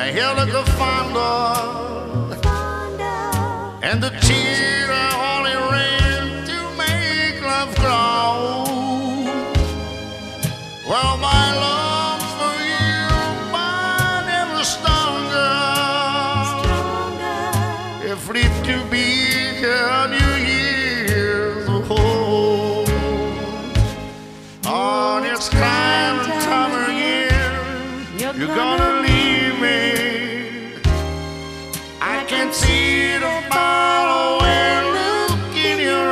hear like a thunder, and the tears are only rain to make love grow. Well, my love for you might ever stronger. If it to be, can you hear the whole? On its crying time again, you're gonna leave me. I can see the far away look in your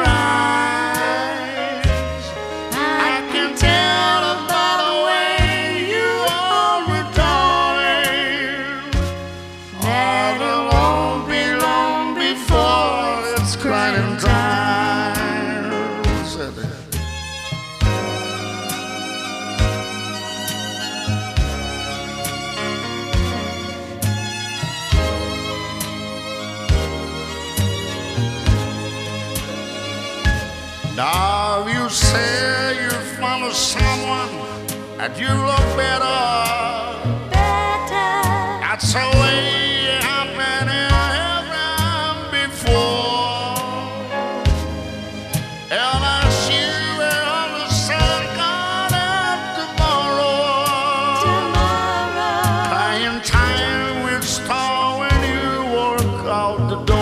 eyes. I can tell by the way you hold me, darling, that it won't be long before it's crying time. Said that. Now you say you found someone that you love better. That's the way it happened ever before. And I see you on the sun of tomorrow. Crying time will start when you walk out the door.